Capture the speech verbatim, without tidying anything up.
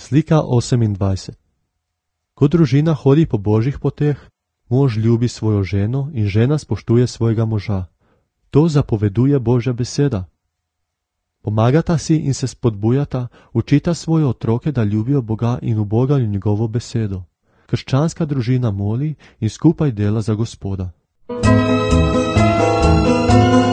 Slika osemindvajset. Ko družina hodi po božjih poteh, mož ljubi svojo ženo in žena spoštuje svojega moža. To zapoveduje Božja beseda. Pomagata si in se spodbujata, učita svoje otroke, da ljubijo Boga in ubogajo njegovo besedo. Krščanska družina moli in skupaj dela za Gospoda.